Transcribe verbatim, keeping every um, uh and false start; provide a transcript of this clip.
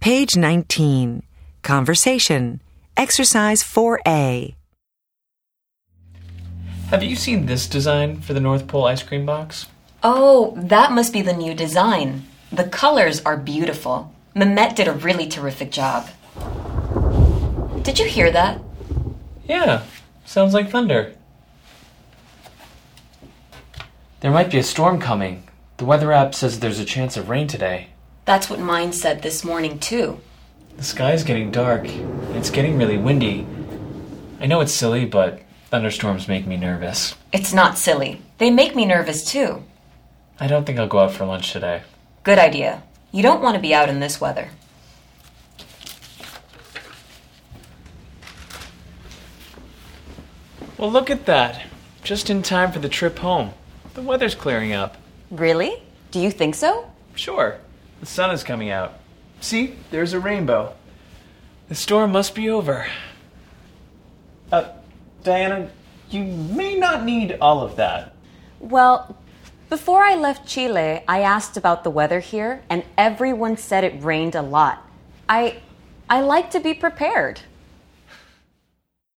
Page nineteen. Conversation. Exercise four A. Have you seen this design for the North Pole ice cream box? Oh, that must be the new design. The colors are beautiful. Mehmet did a really terrific job. Did you hear that? Yeah, sounds like thunder. There might be a storm coming. The weather app says there's a chance of rain today. That's what mine said this morning, too. The sky's getting dark, and it's getting really windy. I know it's silly, but thunderstorms make me nervous. It's not silly. They make me nervous, too. I don't think I'll go out for lunch today. Good idea. You don't want to be out in this weather. Well, look at that. Just in time for the trip home. The weather's clearing up. Really? Do you think so? Sure. The sun is coming out. See, there's a rainbow. The storm must be over. Uh, Diana, you may not need all of that. Well, before I left Chile, I asked about the weather here, and everyone said it rained a lot. I, I like to be prepared.